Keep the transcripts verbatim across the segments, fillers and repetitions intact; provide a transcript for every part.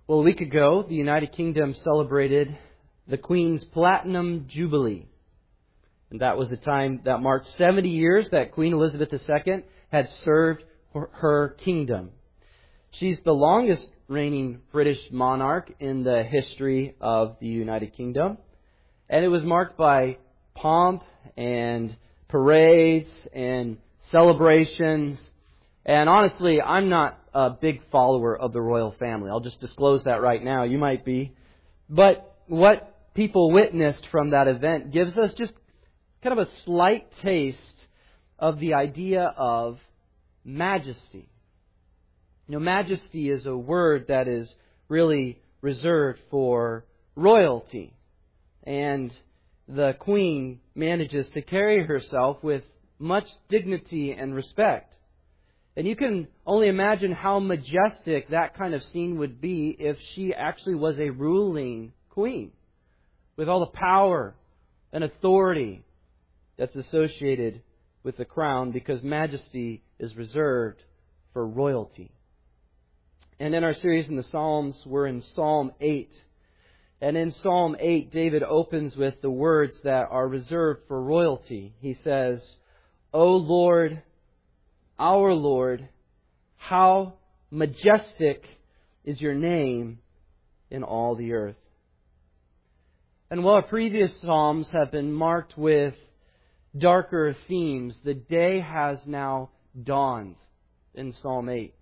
Well, a week ago, the United Kingdom celebrated the Queen's Platinum Jubilee. And that was the time that marked seventy years that Queen Elizabeth the Second had served her kingdom. She's the longest reigning British monarch in the history of the United Kingdom. And it was marked by pomp and parades and celebrations. And honestly, I'm not a big follower of the royal family. I'll just disclose that right now. You might be. But what people witnessed from that event gives us just kind of a slight taste of the idea of majesty. You know, majesty is a word that is really reserved for royalty. And the Queen manages to carry herself with much dignity and respect. And you can only imagine how majestic that kind of scene would be if she actually was a ruling queen, with all the power and authority that's associated with the crown, because majesty is reserved for royalty. And in our series in the Psalms, we're in Psalm eight. And in Psalm eight, David opens with the words that are reserved for royalty. He says, "O Lord, our Lord, how majestic is your name in all the earth." And while our previous Psalms have been marked with darker themes, the day has now dawned in Psalm eight.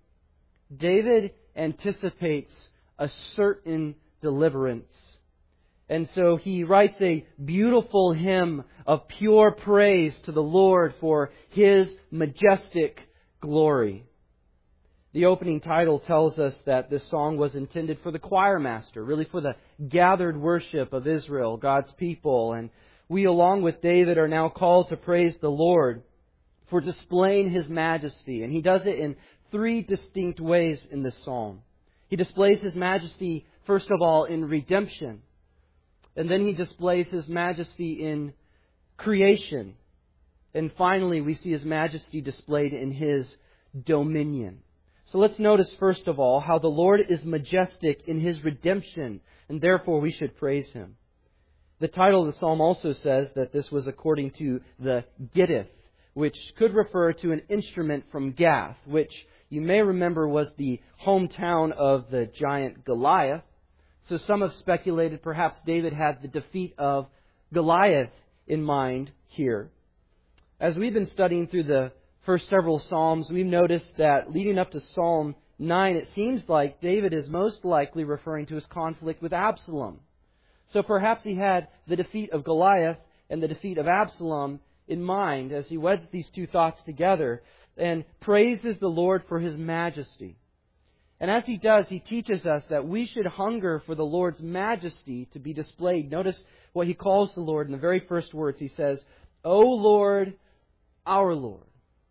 David anticipates a certain deliverance. And so he writes a beautiful hymn of pure praise to the Lord for His majestic glory. The opening title tells us that this song was intended for the choir master, really for the gathered worship of Israel, God's people. And we, along with David, are now called to praise the Lord for displaying His majesty. And He does it in three distinct ways in this psalm. He displays His majesty, first of all, in redemption. And then He displays His majesty in creation. And finally, we see His majesty displayed in His dominion. So let's notice, first of all, how the Lord is majestic in His redemption, and therefore we should praise Him. The title of the psalm also says that this was according to the Gittith, which could refer to an instrument from Gath, which you may remember was the hometown of the giant Goliath. So some have speculated perhaps David had the defeat of Goliath in mind here. As we've been studying through the first several Psalms, we've noticed that leading up to Psalm nine, it seems like David is most likely referring to his conflict with Absalom. So perhaps he had the defeat of Goliath and the defeat of Absalom in mind as he weds these two thoughts together and praises the Lord for His majesty. And as he does, he teaches us that we should hunger for the Lord's majesty to be displayed. Notice what he calls the Lord in the very first words. He says, "O Lord, our Lord."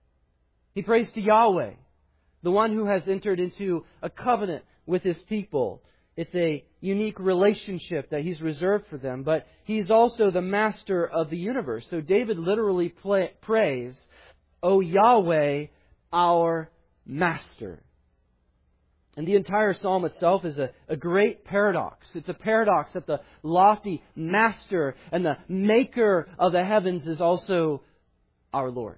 He prays to Yahweh, the one who has entered into a covenant with His people. It's a unique relationship that He's reserved for them, but He's also the master of the universe. So David literally play, prays, "O Yahweh, our master." And the entire psalm itself is a, a great paradox. It's a paradox that the lofty master and the maker of the heavens is also our Lord.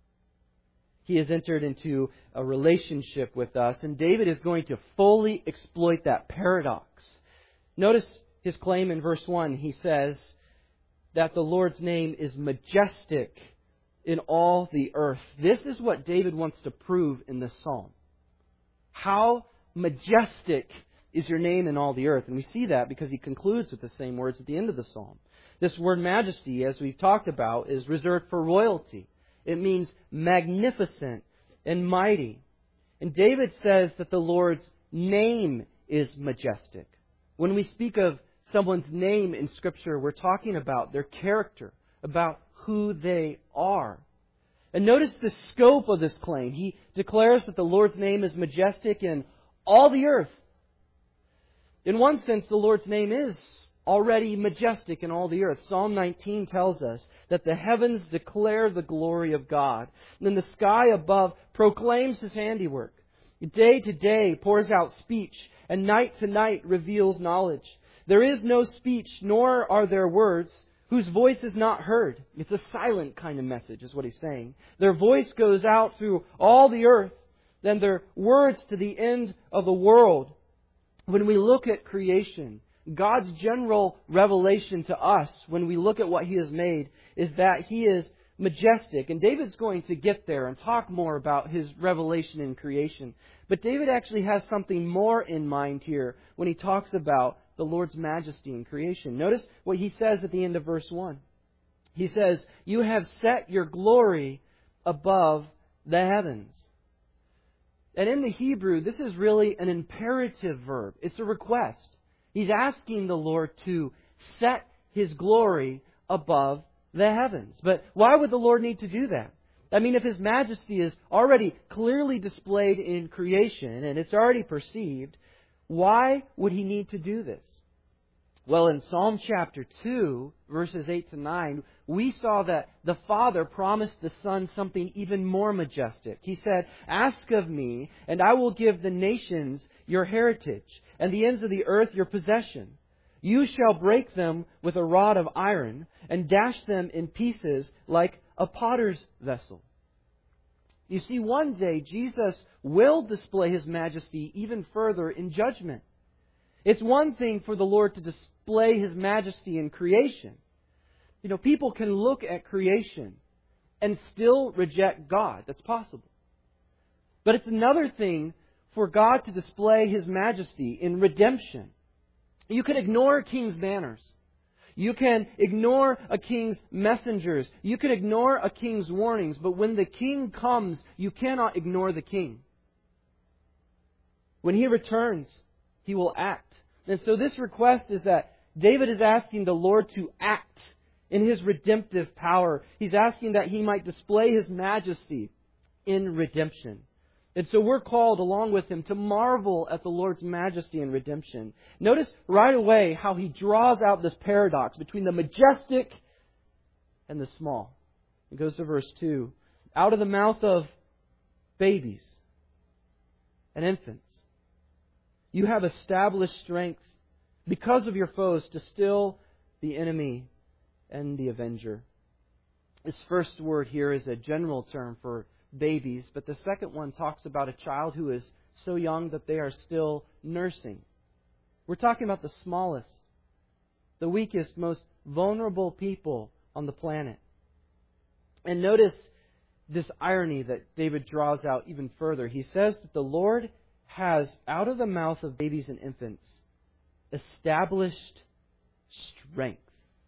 He has entered into a relationship with us, and David is going to fully exploit that paradox. Notice his claim in verse one. He says that the Lord's name is majestic in all the earth. This is what David wants to prove in this psalm. How majestic is your name in all the earth? And we see that because he concludes with the same words at the end of the psalm. This word majesty, as we've talked about, is reserved for royalty. It means magnificent and mighty. And David says that the Lord's name is majestic. When we speak of someone's name in Scripture, we're talking about their character, about who they are. And notice the scope of this claim. He declares that the Lord's name is majestic in all the earth. In one sense, the Lord's name is already majestic in all the earth. Psalm nineteen tells us that the heavens declare the glory of God, and then the sky above proclaims His handiwork. Day to day pours out speech, and night to night reveals knowledge. There is no speech, nor are there words, whose voice is not heard. It's a silent kind of message, is what he's saying. Their voice goes out through all the earth, then their words to the end of the world. When we look at creation, God's general revelation to us, when we look at what He has made, is that He is majestic. And David's going to get there and talk more about his revelation in creation. But David actually has something more in mind here when he talks about the Lord's majesty in creation. Notice what he says at the end of verse one. He says, "You have set your glory above the heavens." And in the Hebrew, this is really an imperative verb. It's a request. He's asking the Lord to set His glory above the heavens. But why would the Lord need to do that? I mean, if His majesty is already clearly displayed in creation and it's already perceived, why would He need to do this? Well, in Psalm chapter two, verses eight to nine, we saw that the Father promised the Son something even more majestic. He said, "Ask of me, and I will give the nations your heritage, and the ends of the earth your possession. You shall break them with a rod of iron, and dash them in pieces like a potter's vessel." You see, one day Jesus will display His majesty even further in judgment. It's one thing for the Lord to display His majesty in creation. You know, people can look at creation and still reject God. That's possible. But it's another thing for God to display His majesty in redemption. You can ignore a king's manners. You can ignore a king's messengers. You can ignore a king's warnings. But when the king comes, you cannot ignore the king. When He returns, He will act. And so this request is that David is asking the Lord to act in His redemptive power. He's asking that He might display His majesty in redemption. And so we're called along with Him to marvel at the Lord's majesty and redemption. Notice right away how He draws out this paradox between the majestic and the small. It goes to verse two. "Out of the mouth of babies and infants, you have established strength because of your foes to still the enemy and the avenger." This first word here is a general term for babies, but the second one talks about a child who is so young that they are still nursing. We're talking about the smallest, the weakest, most vulnerable people on the planet. And notice this irony that David draws out even further. He says that the Lord has, out of the mouth of babies and infants, established strength.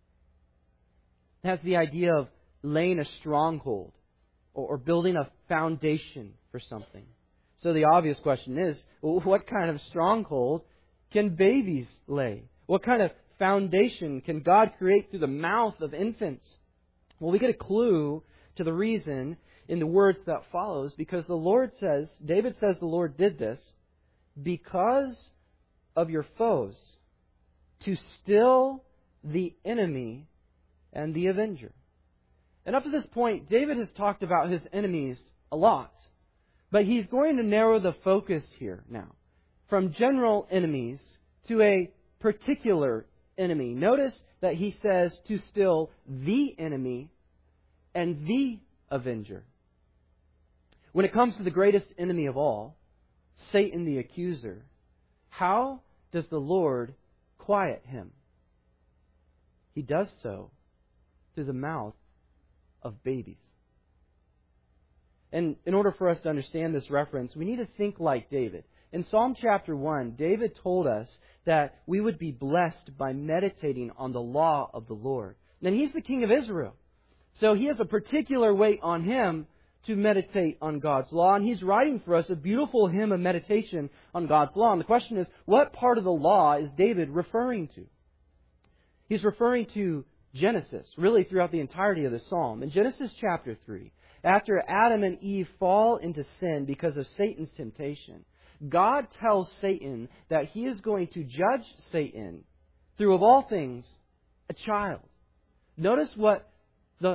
It has the idea of laying a stronghold or building a foundation for something. So the obvious question is, well, what kind of stronghold can babies lay? What kind of foundation can God create through the mouth of infants? Well, we get a clue to the reason in the words that follows, because the Lord says, David says the Lord did this because of your foes, to still the enemy and the avenger. And up to this point, David has talked about his enemies a lot. But he's going to narrow the focus here now from general enemies to a particular enemy. Notice that he says to still the enemy and the avenger. When it comes to the greatest enemy of all, Satan the accuser, how does the Lord quiet him? He does so through the mouth of babies. And in order for us to understand this reference, we need to think like David. In Psalm chapter one, David told us that we would be blessed by meditating on the law of the Lord. And he's the king of Israel. So he has a particular weight on him to meditate on God's law. And he's writing for us a beautiful hymn of meditation on God's law. And the question is, what part of the law is David referring to? He's referring to Genesis, really throughout the entirety of the psalm. In Genesis chapter three, after Adam and Eve fall into sin because of Satan's temptation, God tells Satan that He is going to judge Satan through, of all things, a child. Notice what the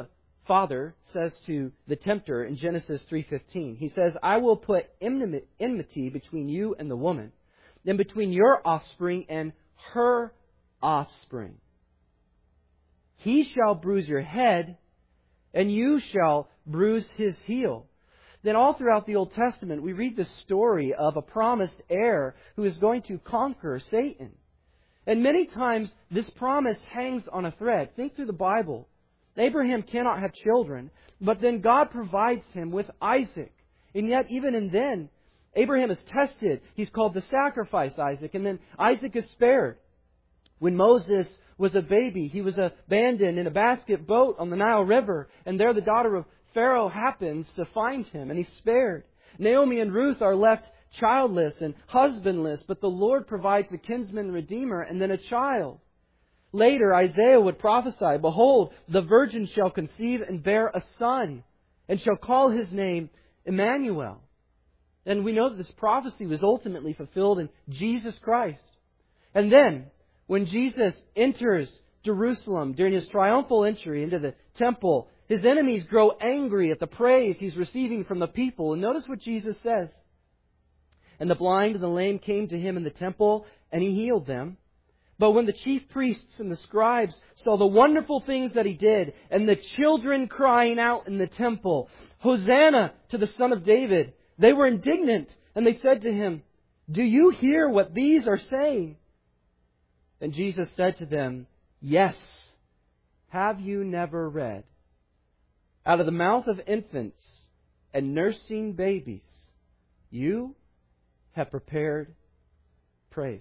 father says to the tempter in Genesis three fifteen, he says, I will put enmity between you and the woman, and between your offspring and her offspring. He shall bruise your head, and you shall bruise his heel. Then all throughout the Old Testament, we read the story of a promised heir who is going to conquer Satan. And many times, this promise hangs on a thread. Think through the Bible. Abraham cannot have children, but then God provides him with Isaac. And yet, even in then, Abraham is tested. He's called to sacrifice Isaac, and then Isaac is spared. When Moses was a baby, he was abandoned in a basket boat on the Nile River, and there the daughter of Pharaoh happens to find him, and he's spared. Naomi and Ruth are left childless and husbandless, but the Lord provides a kinsman redeemer and then a child. Later, Isaiah would prophesy, Behold, the virgin shall conceive and bear a son, and shall call his name Emmanuel. And we know that this prophecy was ultimately fulfilled in Jesus Christ. And then, when Jesus enters Jerusalem during His triumphal entry into the temple, His enemies grow angry at the praise He's receiving from the people. And notice what Jesus says. And the blind and the lame came to Him in the temple, and He healed them. But when the chief priests and the scribes saw the wonderful things that He did, and the children crying out in the temple, Hosanna to the Son of David, they were indignant, and they said to Him, Do you hear what these are saying? And Jesus said to them, Yes, have you never read? Out of the mouth of infants and nursing babies, you have prepared praise.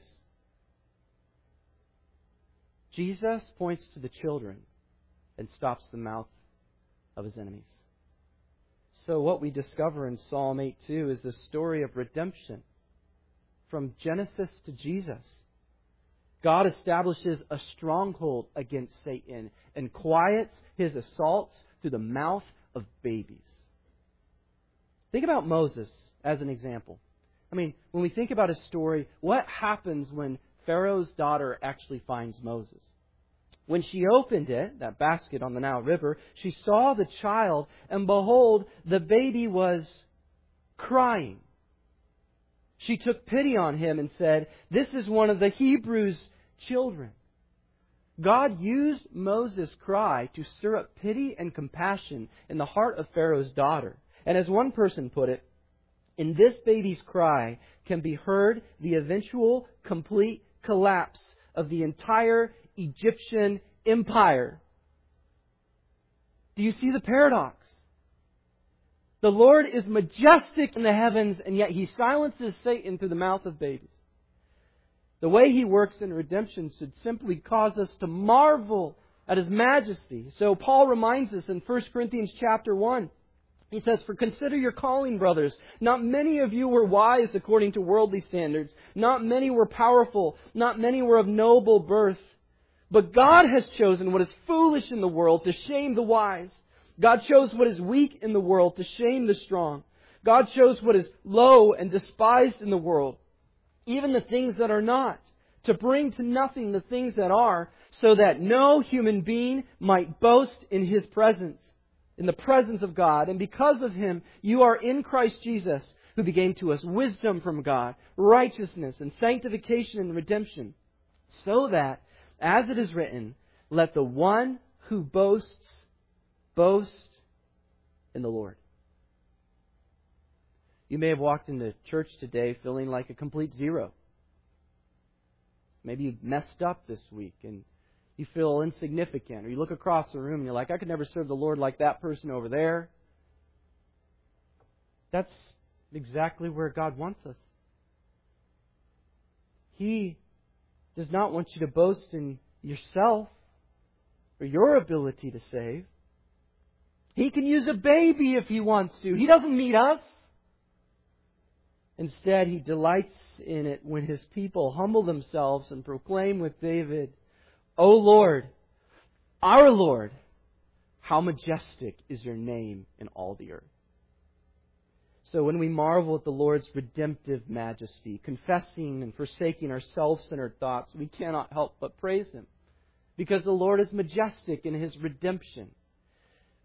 Jesus points to the children and stops the mouth of His enemies. So what we discover in Psalm eight two is the story of redemption from Genesis to Jesus. God establishes a stronghold against Satan and quiets his assaults through the mouth of babies. Think about Moses as an example. I mean, when we think about his story, what happens when Pharaoh's daughter actually finds Moses? When she opened it, that basket on the Nile River, she saw the child, and behold, the baby was crying. She took pity on him and said, This is one of the Hebrews' children. God used Moses' cry to stir up pity and compassion in the heart of Pharaoh's daughter. And as one person put it, in this baby's cry can be heard the eventual complete collapse of the entire Egyptian empire. Do you see the paradox? The Lord is majestic in the heavens, and yet He silences Satan through the mouth of babies. The way He works in redemption should simply cause us to marvel at His majesty. So Paul reminds us in First Corinthians chapter one. He says, For consider your calling, brothers. Not many of you were wise according to worldly standards. Not many were powerful. Not many were of noble birth. But God has chosen what is foolish in the world to shame the wise. God chose what is weak in the world to shame the strong. God chose what is low and despised in the world, even the things that are not, to bring to nothing the things that are, so that no human being might boast in His presence, in the presence of God. And because of Him, you are in Christ Jesus, who became to us wisdom from God, righteousness and sanctification and redemption, so that, as it is written, let the one who boasts boast in the Lord. You may have walked into church today feeling like a complete zero. Maybe you messed up this week and you feel insignificant. Or you look across the room and you're like, I could never serve the Lord like that person over there. That's exactly where God wants us. He does not want you to boast in yourself or your ability to save. He can use a baby if He wants to. He doesn't need us. Instead, He delights in it when His people humble themselves and proclaim with David, O Lord, our Lord, how majestic is Your name in all the earth. So when we marvel at the Lord's redemptive majesty, confessing and forsaking our self-centered thoughts, we cannot help but praise Him, because the Lord is majestic in His redemption.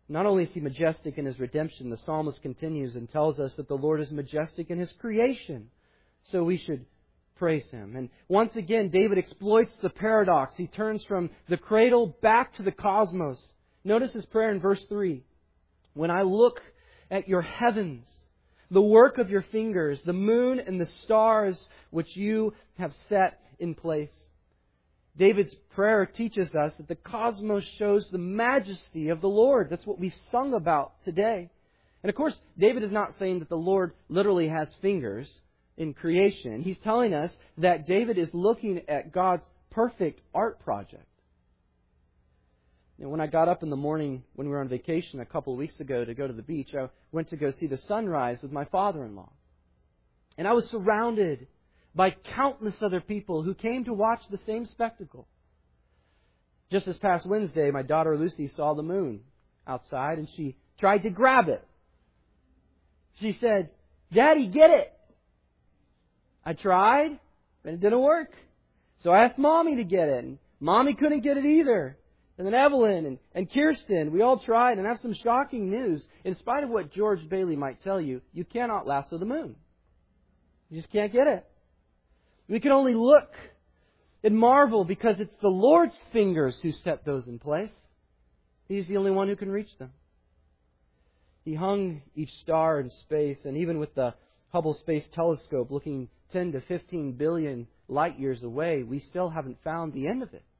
Not only is He majestic in His redemption, the psalmist continues and tells us that the Lord is majestic in His creation. So we should praise Him. And once again, David exploits the paradox. He turns from the cradle back to the cosmos. Notice his prayer in verse three. When I look at your heavens, the work of your fingers, the moon and the stars which you have set in place. David's prayer teaches us that the cosmos shows the majesty of the Lord. That's what we sung about today. And of course, David is not saying that the Lord literally has fingers in creation. He's telling us that David is looking at God's perfect art project. And when I got up in the morning when we were on vacation a couple of weeks ago to go to the beach, I went to go see the sunrise with my father-in-law. And I was surrounded by countless other people who came to watch the same spectacle. Just this past Wednesday, my daughter Lucy saw the moon outside and she tried to grab it. She said, "Daddy, get it." I tried, but it didn't work. So I asked Mommy to get it, and Mommy couldn't get it either. And then Evelyn and, and Kirsten, we all tried, and I have some shocking news. In spite of what George Bailey might tell you, you cannot lasso the moon. You just can't get it. We can only look and marvel because it's the Lord's fingers who set those in place. He's the only one who can reach them. He hung each star in space, and even with the Hubble Space Telescope looking ten to fifteen billion light years away, we still haven't found the end of it.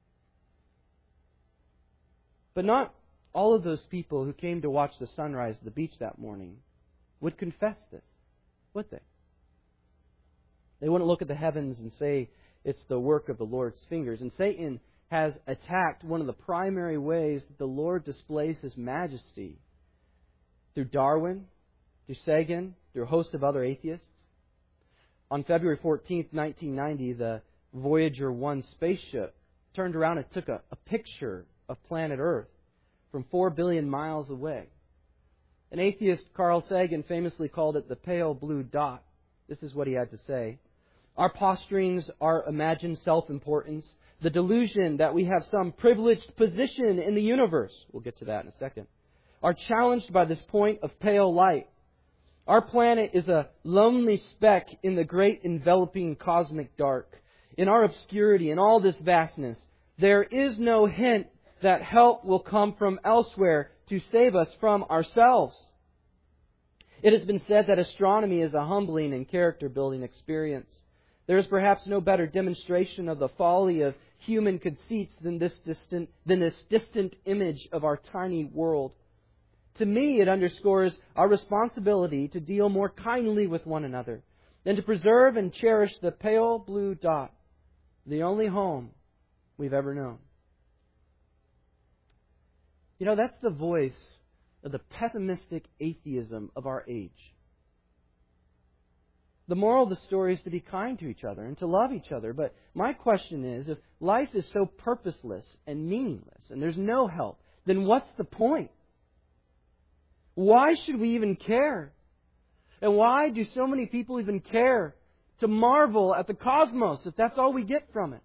But not all of those people who came to watch the sunrise at the beach that morning would confess this, would they? They wouldn't look at the heavens and say it's the work of the Lord's fingers. And Satan has attacked one of the primary ways that the Lord displays His majesty through Darwin, through Sagan, through a host of other atheists. On February fourteenth, nineteen ninety, the Voyager one spaceship turned around and took a, a picture of planet Earth from four billion miles away. An atheist, Carl Sagan, famously called it the pale blue dot. This is what he had to say. Our posturings, our imagined self-importance, the delusion that we have some privileged position in the universe, we'll get to that in a second, are challenged by this point of pale light. Our planet is a lonely speck in the great enveloping cosmic dark. In our obscurity, in all this vastness, there is no hint that help will come from elsewhere to save us from ourselves. It has been said that astronomy is a humbling and character-building experience. There is perhaps no better demonstration of the folly of human conceits than this distant, than this distant image of our tiny world. To me, it underscores our responsibility to deal more kindly with one another and to preserve and cherish the pale blue dot, the only home we've ever known. You know, that's the voice of the pessimistic atheism of our age. The moral of the story is to be kind to each other and to love each other. But my question is, if life is so purposeless and meaningless and there's no help, then what's the point? Why should we even care? And why do so many people even care to marvel at the cosmos if that's all we get from it?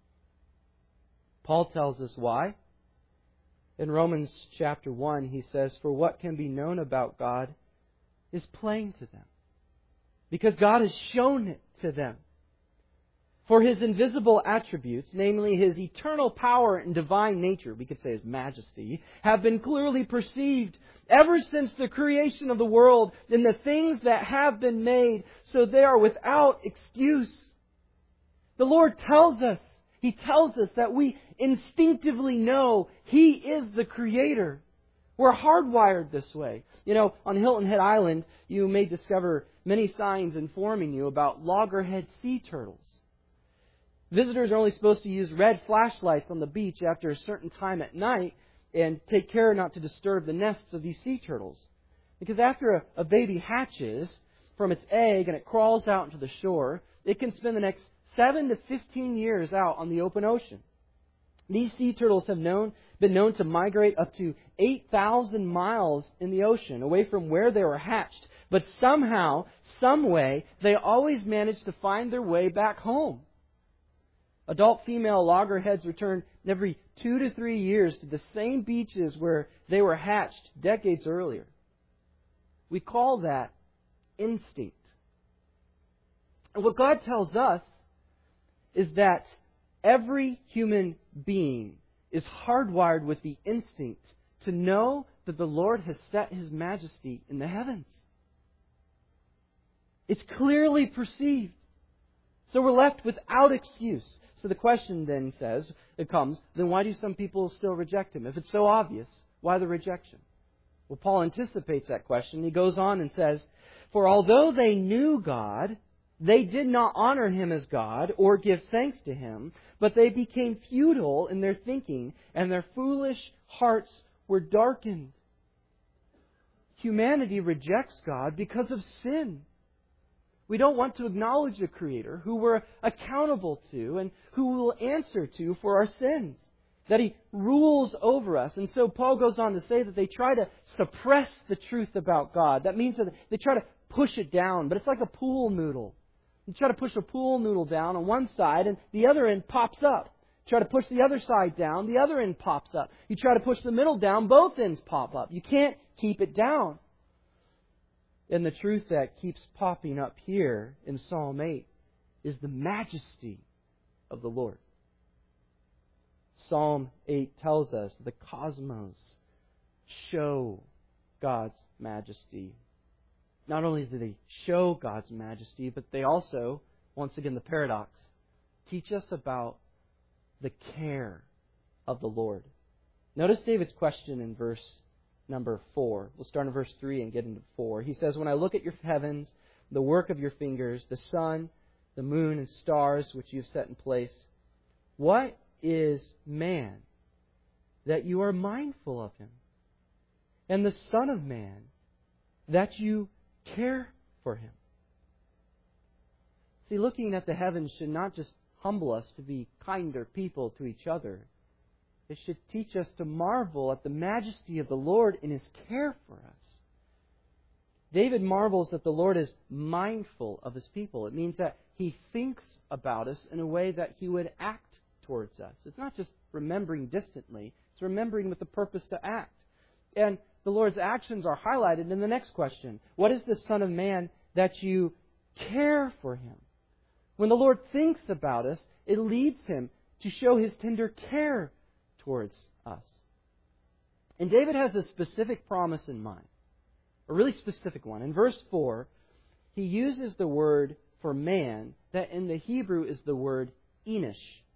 Paul tells us why. In Romans chapter one, he says, "For what can be known about God is plain to them, because God has shown it to them. For His invisible attributes, namely His eternal power and divine nature," we could say His majesty, "have been clearly perceived ever since the creation of the world in the things that have been made, so they are without excuse." The Lord tells us, He tells us that we instinctively know He is the Creator. We're hardwired this way. You know, on Hilton Head Island, you may discover many signs informing you about loggerhead sea turtles. Visitors are only supposed to use red flashlights on the beach after a certain time at night and take care not to disturb the nests of these sea turtles. Because after a, a baby hatches from its egg and it crawls out into the shore, it can spend the next seven to fifteen years out on the open ocean. These sea turtles have known, been known to migrate up to eight thousand miles in the ocean away from where they were hatched. But somehow, some way, they always manage to find their way back home. Adult female loggerheads return every two to three years to the same beaches where they were hatched decades earlier. We call that instinct. And what God tells us is that every human being is hardwired with the instinct to know that the Lord has set His majesty in the heavens. It's clearly perceived. So we're left without excuse. So the question then says, it comes, then why do some people still reject Him? If it's so obvious, why the rejection? Well, Paul anticipates that question. He goes on and says, for although they knew God, they did not honor Him as God or give thanks to Him, but they became futile in their thinking, and their foolish hearts were darkened. Humanity rejects God because of sin. We don't want to acknowledge a Creator who we're accountable to and who we'll answer to for our sins. That He rules over us. And so Paul goes on to say that they try to suppress the truth about God. That means that they try to push it down, but it's like a pool noodle. You try to push a pool noodle down on one side and the other end pops up. You try to push the other side down, the other end pops up. You try to push the middle down, both ends pop up. You can't keep it down. And the truth that keeps popping up here in Psalm eight is the majesty of the Lord. Psalm eight tells us the cosmos show God's majesty. Not only do they show God's majesty, but they also, once again the paradox, teach us about the care of the Lord. Notice David's question in verse number four. We'll start in verse three and get into four. He says, when I look at your heavens, the work of your fingers, the sun, the moon, and stars which you have set in place, what is man that you are mindful of him? And the Son of Man that you care for him? See, looking at the heavens should not just humble us to be kinder people to each other. It should teach us to marvel at the majesty of the Lord in His care for us. David marvels that the Lord is mindful of His people. It means that He thinks about us in a way that He would act towards us. It's not just remembering distantly. It's remembering with the purpose to act. And the Lord's actions are highlighted in the next question. What is the Son of Man that you care for Him? When the Lord thinks about us, it leads Him to show His tender care towards us. And David has a specific promise in mind. A really specific one. In verse four, he uses the word for man that in the Hebrew is the word Enosh.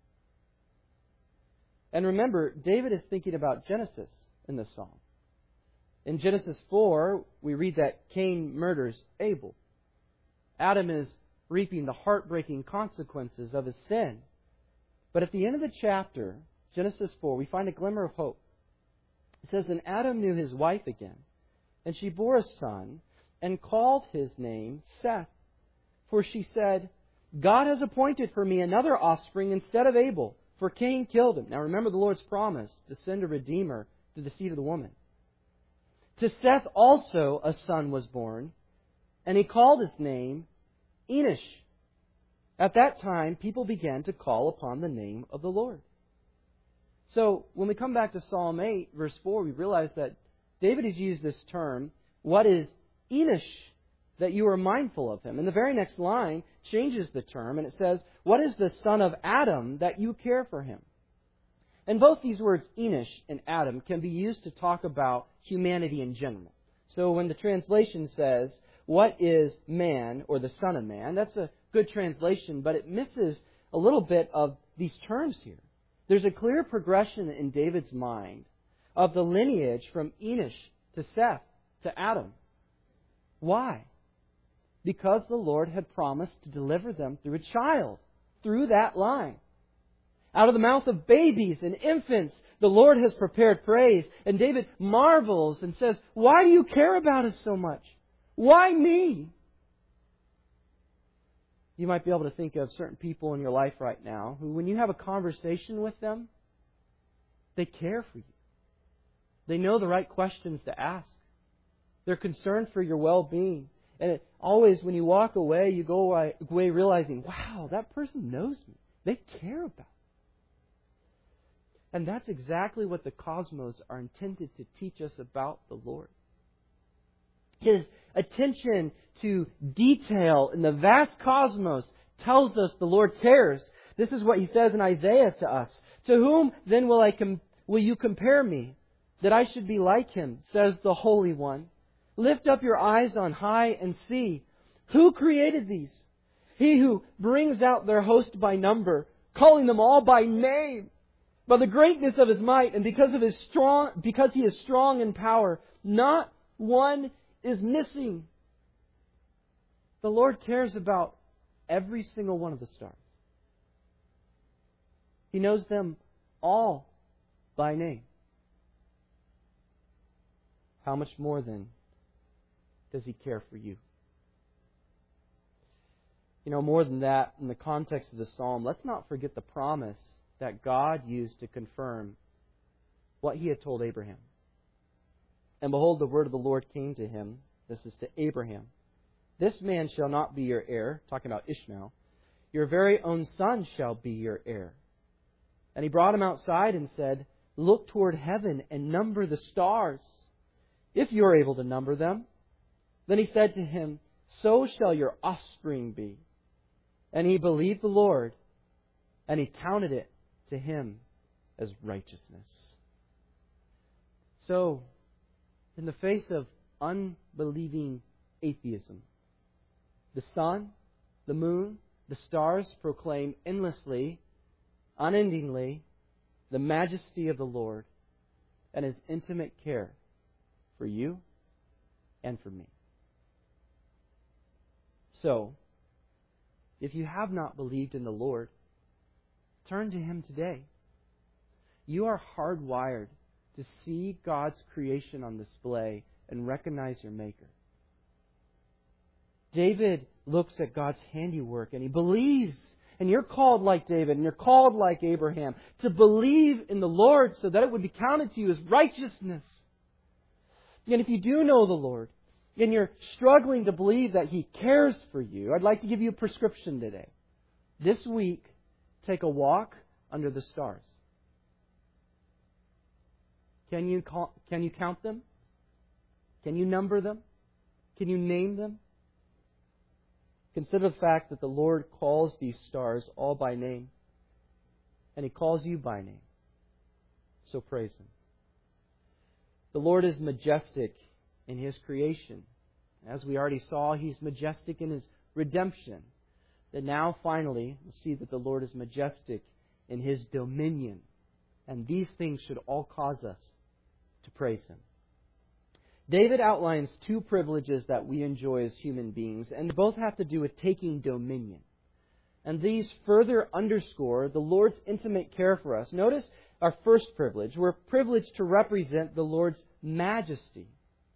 And remember, David is thinking about Genesis in this psalm. In Genesis four, we read that Cain murders Abel. Adam is reaping the heartbreaking consequences of his sin. But at the end of the chapter, Genesis four, we find a glimmer of hope. It says, and Adam knew his wife again, and she bore a son, and called his name Seth. For she said, God has appointed for me another offspring instead of Abel, for Cain killed him. Now remember the Lord's promise to send a Redeemer to the seed of the woman. To Seth also a son was born, and he called his name Enosh. At that time, people began to call upon the name of the Lord. So, when we come back to Psalm eight, verse four, we realize that David has used this term, what is Enosh, that you are mindful of him. And the very next line changes the term, and it says, what is the son of Adam that you care for him? And both these words, Enosh and Adam, can be used to talk about humanity in general. So when the translation says, what is man, or the Son of Man, that's a good translation, but it misses a little bit of these terms here. There's a clear progression in David's mind of the lineage from Enosh to Seth to Adam. Why? Because the Lord had promised to deliver them through a child, through that line. Out of the mouth of babies and infants, the Lord has prepared praise. And David marvels and says, why do you care about us so much? Why me? You might be able to think of certain people in your life right now who, when you have a conversation with them, they care for you. They know the right questions to ask. They're concerned for your well-being. And it, always when you walk away, you go away realizing, wow, that person knows me. They care about. And that's exactly what the cosmos are intended to teach us about the Lord. His attention to detail in the vast cosmos tells us the Lord cares. This is what He says in Isaiah to us. To whom then will I com- will you compare me, that I should be like Him, says the Holy One. Lift up your eyes on high and see. Who created these? He who brings out their host by number, calling them all by name. By the greatness of His might, and because of His strong, because He is strong in power, not one is missing. The Lord cares about every single one of the stars. He knows them all by name. How much more then does He care for you? You know, more than that, in the context of the psalm, let's not forget the promise that God used to confirm what He had told Abraham. And behold, the word of the Lord came to him. This is to Abraham. This man shall not be your heir, talking about Ishmael. Your very own son shall be your heir. And He brought him outside and said, look toward heaven and number the stars, if you are able to number them. Then He said to him, so shall your offspring be. And he believed the Lord, and He counted it to him as righteousness. So, in the face of unbelieving atheism, the sun, the moon, the stars proclaim endlessly, unendingly, the majesty of the Lord and His intimate care for you and for me. So, if you have not believed in the Lord, turn to Him today. You are hardwired to see God's creation on display and recognize your Maker. David looks at God's handiwork and he believes. And you're called like David and you're called like Abraham to believe in the Lord so that it would be counted to you as righteousness. And if you do know the Lord and you're struggling to believe that He cares for you, I'd like to give you a prescription today. This week, take a walk under the stars. Can you call, can you count them? Can you number them? Can you name them? Consider the fact that the Lord calls these stars all by name. And He calls you by name. So praise Him. The Lord is majestic in His creation. As we already saw, He's majestic in His redemption. That now finally we see that the Lord is majestic in His dominion. And these things should all cause us to praise Him. David outlines two privileges that we enjoy as human beings, and both have to do with taking dominion. And these further underscore the Lord's intimate care for us. Notice our first privilege. We're privileged to represent the Lord's majesty.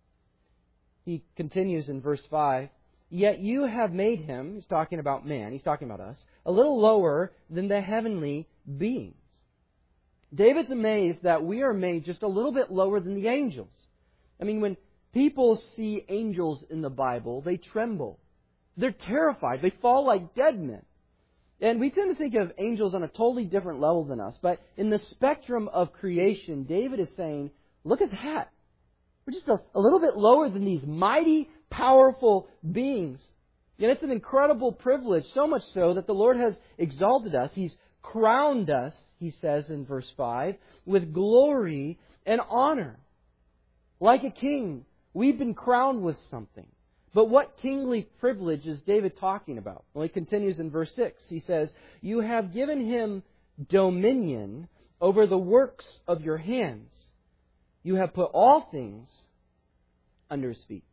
He continues in verse five, yet you have made Him, He's talking about man, He's talking about us, a little lower than the heavenly beings. David's amazed that we are made just a little bit lower than the angels. I mean, when people see angels in the Bible, they tremble. They're terrified. They fall like dead men. And we tend to think of angels on a totally different level than us. But in the spectrum of creation, David is saying, look at that. We're just a, a little bit lower than these mighty, powerful beings. And it's an incredible privilege, so much so that the Lord has exalted us. He's crowned us, He says in verse five, with glory and honor. Like a king, we've been crowned with something. But what kingly privilege is David talking about? Well, he continues in verse six. He says, you have given Him dominion over the works of your hands. You have put all things under His feet.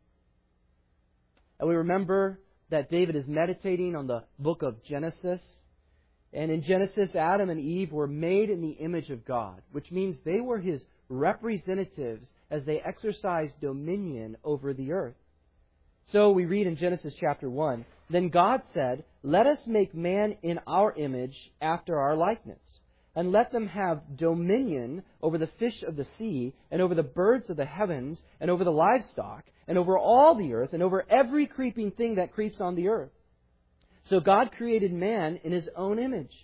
And we remember that David is meditating on the book of Genesis. And in Genesis, Adam and Eve were made in the image of God, which means they were His representatives as they exercised dominion over the earth. So we read in Genesis chapter one, then God said, let us make man in our image after our likeness, and let them have dominion over the fish of the sea, and over the birds of the heavens, and over the livestock, and over all the earth, and over every creeping thing that creeps on the earth. So God created man in His own image.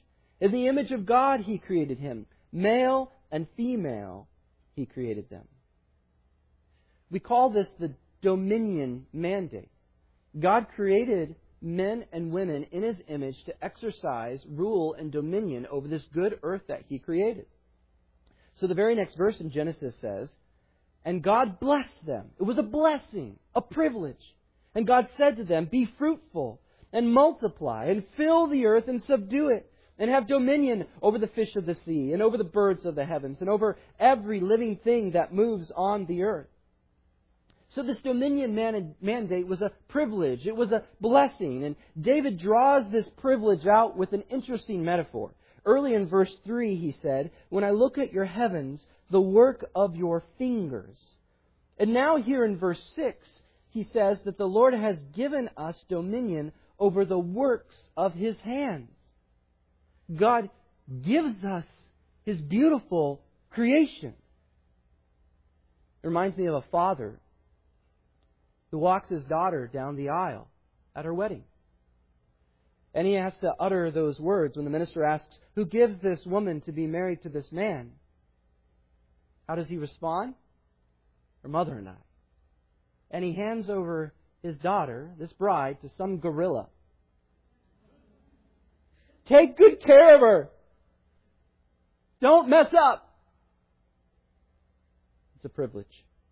In the image of God He created him. Male and female He created them. We call this the dominion mandate. God created men and women in His image to exercise rule and dominion over this good earth that He created. So the very next verse in Genesis says, and God blessed them. It was a blessing, a privilege. And God said to them, be fruitful and multiply and fill the earth and subdue it and have dominion over the fish of the sea and over the birds of the heavens and over every living thing that moves on the earth. So this dominion man- mandate was a privilege. It was a blessing. And David draws this privilege out with an interesting metaphor. Early in verse three he said, when I look at your heavens, the work of your fingers. And now here in verse six, he says that the Lord has given us dominion over the works of His hands. God gives us His beautiful creation. It reminds me of a father who walks his daughter down the aisle at her wedding. And he has to utter those words when the minister asks, who gives this woman to be married to this man? How does he respond? Her mother and I. And he hands over his daughter, this bride, to some gorilla. Take good care of her. Don't mess up. It's a privilege.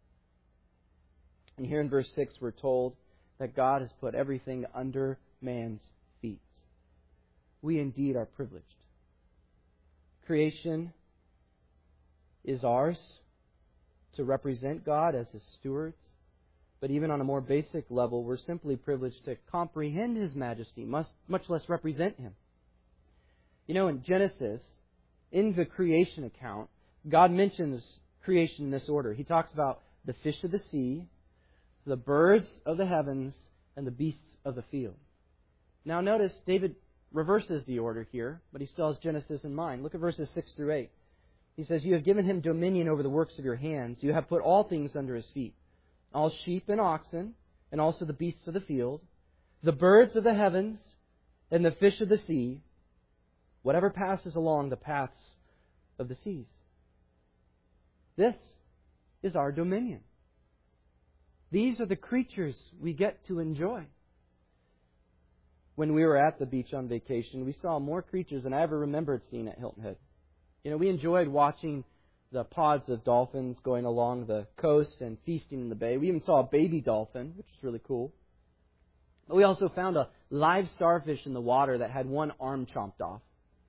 And here in verse six we're told that God has put everything under man's feet. We indeed are privileged. Creation is ours to represent God as His stewards. But even on a more basic level, we're simply privileged to comprehend His majesty, much, much less represent Him. You know, in Genesis, in the creation account, God mentions creation in this order. He talks about the fish of the sea, the birds of the heavens, and the beasts of the field. Now notice, David reverses the order here, but he still has Genesis in mind. Look at verses six through eight. He says, you have given him dominion over the works of your hands. You have put all things under his feet. All sheep and oxen, and also the beasts of the field, the birds of the heavens, and the fish of the sea, whatever passes along the paths of the seas. This is our dominion. These are the creatures we get to enjoy. When we were at the beach on vacation, we saw more creatures than I ever remembered seeing at Hilton Head. You know, we enjoyed watching the pods of dolphins going along the coast and feasting in the bay. We even saw a baby dolphin, which is really cool. But we also found a live starfish in the water that had one arm chomped off.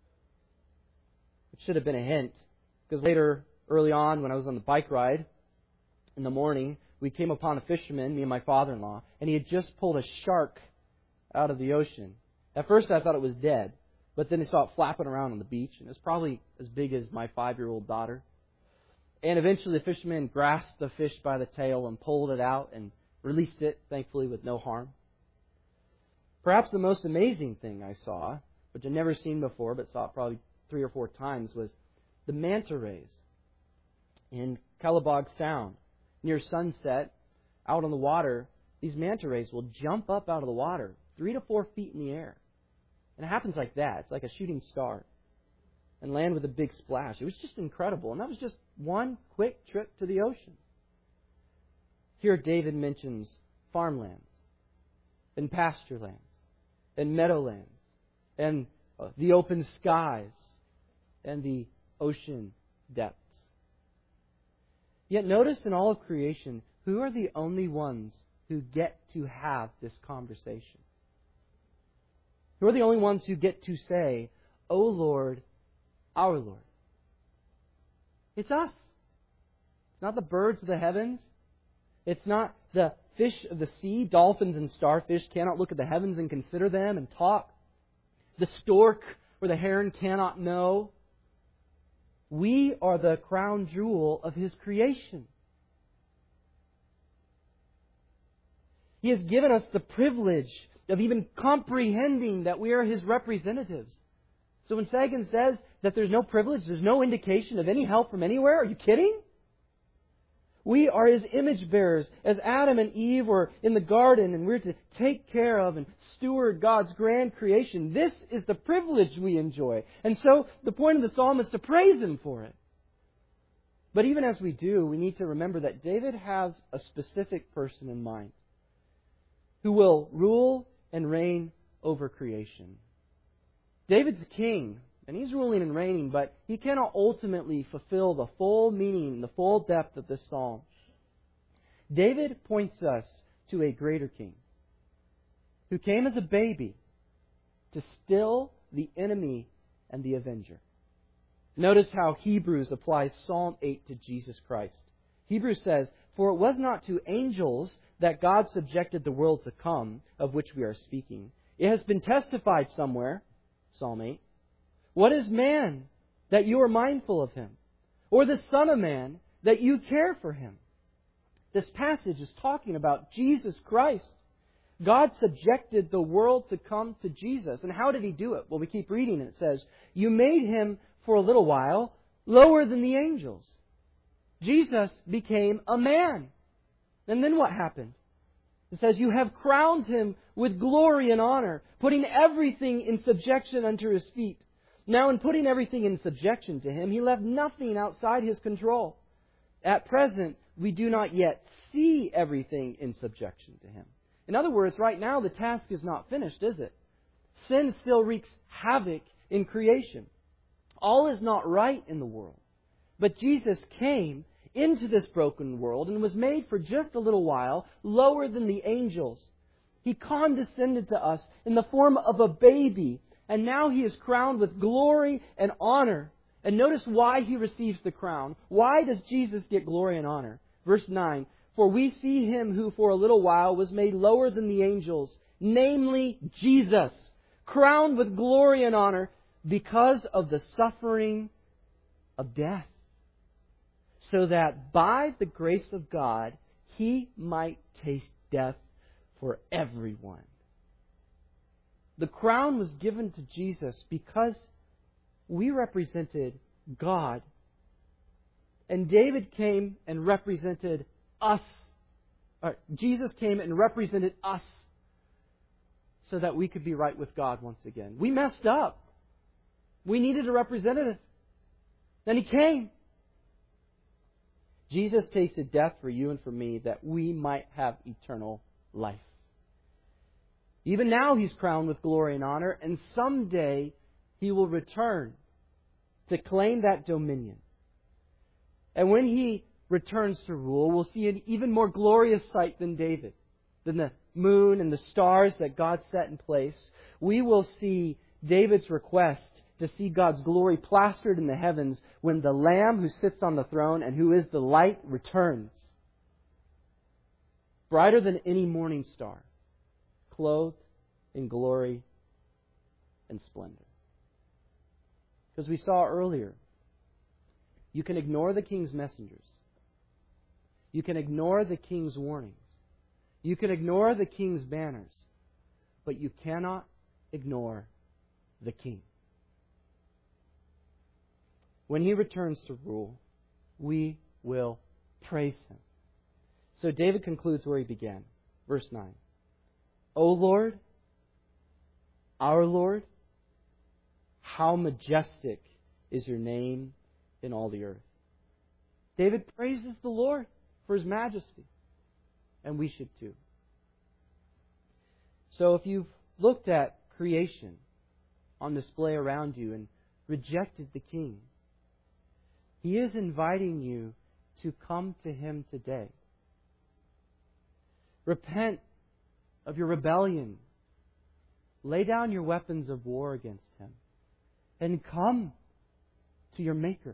It should have been a hint, because later, early on, when I was on the bike ride in the morning, we came upon a fisherman, me and my father-in-law, and he had just pulled a shark out of the ocean. At first I thought it was dead, but then I saw it flapping around on the beach, and it was probably as big as my five-year-old daughter. And eventually the fisherman grasped the fish by the tail and pulled it out and released it, thankfully with no harm. Perhaps the most amazing thing I saw, which I'd never seen before, but saw it probably three or four times, was the manta rays in Kellabog Sound. Near sunset, out on the water, these manta rays will jump up out of the water, three to four feet in the air. And it happens like that. It's like a shooting star. And land with a big splash. It was just incredible. And that was just one quick trip to the ocean. Here David mentions farmlands and pasture lands and meadowlands and uh, the open skies and the ocean depths. Yet notice in all of creation, who are the only ones who get to have this conversation? Who are the only ones who get to say, O Lord, our Lord? It's us. It's not the birds of the heavens. It's not the fish of the sea. Dolphins and starfish cannot look at the heavens and consider them and talk. The stork or the heron cannot know. We are the crown jewel of His creation. He has given us the privilege of even comprehending that we are His representatives. So when Sagan says that there's no privilege, there's no indication of any help from anywhere, are you kidding? We are His image bearers, as Adam and Eve were in the garden, and we're to take care of and steward God's grand creation. This is the privilege we enjoy. And so the point of the psalm is to praise Him for it. But even as we do, we need to remember that David has a specific person in mind who will rule and reign over creation. David's king, and he's ruling and reigning, but he cannot ultimately fulfill the full meaning, the full depth of this psalm. David points us to a greater king who came as a baby to still the enemy and the avenger. Notice how Hebrews applies Psalm eight to Jesus Christ. Hebrews says, "For it was not to angels that God subjected the world to come, of which we are speaking. It has been testified somewhere," Psalm eight, "What is man that you are mindful of him? Or the Son of Man that you care for him?" This passage is talking about Jesus Christ. God subjected the world to come to Jesus. And how did He do it? Well, we keep reading and it says, "You made Him for a little while lower than the angels." Jesus became a man. And then what happened? It says, "You have crowned Him with glory and honor, putting everything in subjection under His feet." Now, in putting everything in subjection to Him, He left nothing outside His control. At present, we do not yet see everything in subjection to Him. In other words, right now, the task is not finished, is it? Sin still wreaks havoc in creation. All is not right in the world. But Jesus came into this broken world and was made for just a little while lower than the angels. He condescended to us in the form of a baby, and now He is crowned with glory and honor. And notice why He receives the crown. Why does Jesus get glory and honor? Verse nine, "For we see Him who for a little while was made lower than the angels, namely Jesus, crowned with glory and honor because of the suffering of death, so that by the grace of God He might taste death for everyone." The crown was given to Jesus because we represented God. And David came and represented us. Or Jesus came and represented us so that we could be right with God once again. We messed up. We needed a representative. Then He came. Jesus tasted death for you and for me that we might have eternal life. Even now He's crowned with glory and honor, and someday He will return to claim that dominion. And when He returns to rule, we'll see an even more glorious sight than David, than the moon and the stars that God set in place. We will see David's request to see God's glory plastered in the heavens when the Lamb who sits on the throne and who is the light returns. Brighter than any morning star, clothed in glory and splendor. Because we saw earlier, you can ignore the king's messengers. You can ignore the king's warnings. You can ignore the king's banners. But you cannot ignore the king. When He returns to rule, we will praise Him. So David concludes where he began. Verse nine. "O Lord, our Lord, how majestic is Your name in all the earth." David praises the Lord for His majesty. And we should too. So if you've looked at creation on display around you and rejected the King, He is inviting you to come to Him today. Repent of your rebellion. Lay down your weapons of war against Him. And come to your Maker.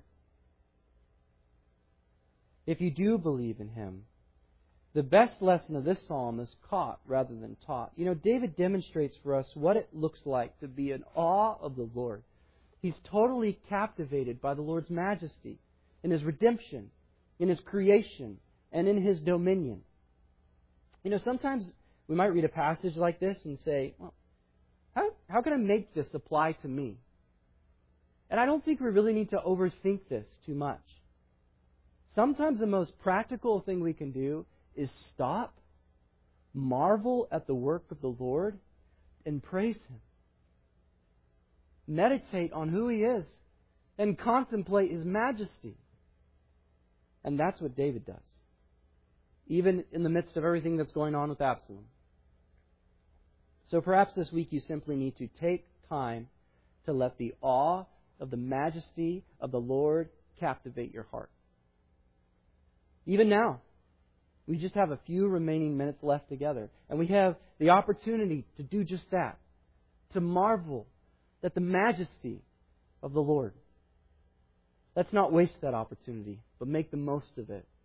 If you do believe in Him, the best lesson of this psalm is caught rather than taught. You know, David demonstrates for us what it looks like to be in awe of the Lord. He's totally captivated by the Lord's majesty, in His redemption, in His creation, and in His dominion. You know, sometimes we might read a passage like this and say, well, how, how can I make this apply to me? And I don't think we really need to overthink this too much. Sometimes the most practical thing we can do is stop, marvel at the work of the Lord, and praise Him. Meditate on who He is and contemplate His majesty. And that's what David does, even in the midst of everything that's going on with Absalom. So perhaps this week you simply need to take time to let the awe of the majesty of the Lord captivate your heart. Even now, we just have a few remaining minutes left together, and we have the opportunity to do just that, to marvel at the majesty of the Lord. Let's not waste that opportunity, but make the most of it